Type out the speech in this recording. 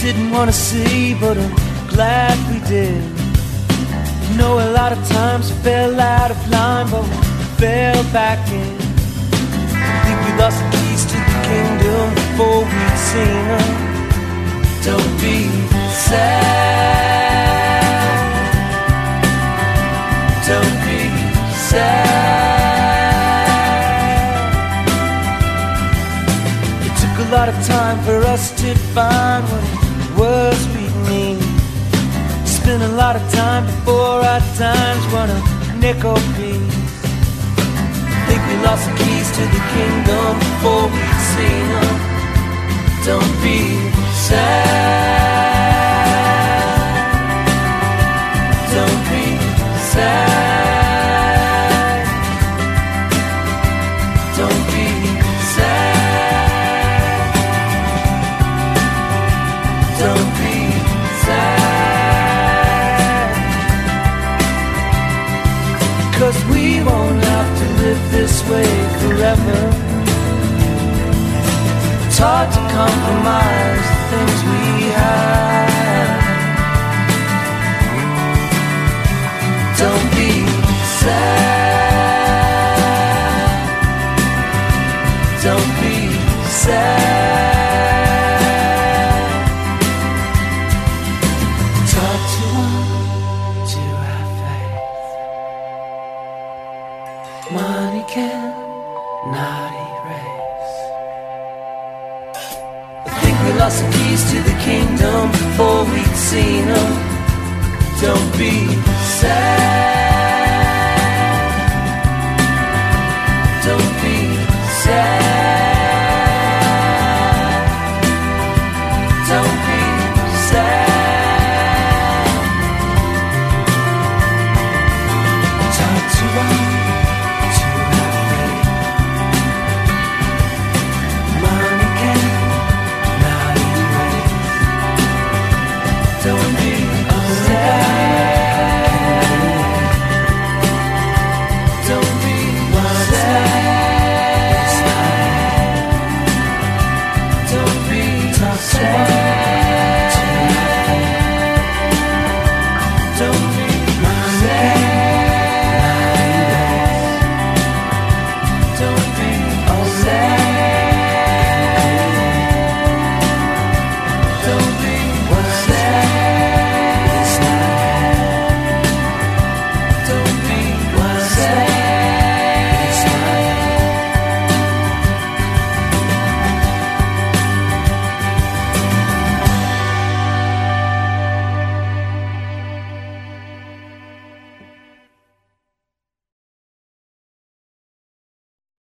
didn't want to see, but I'm glad we did. You know, a lot of times we fell out of line, but we fell back in. I think we lost the keys to the kingdom before we'd seen them. Don't be sad. Don't be sad. It took a lot of time for us to find what it was we need. Spent a lot of time before our times won a nickel piece. I think we lost the keys to the kingdom before we'd seen them. Don't be sad. Don't be sad. Don't be sad. Don't be sad. 'Cause we won't have to live this way forever. It's hard to compromise the things we have. Don't be sad. Don't be sad. It's hard to want to have faith. Money can not erase. I think we lost the keys to the kingdom before we'd seen them. Don't be sad.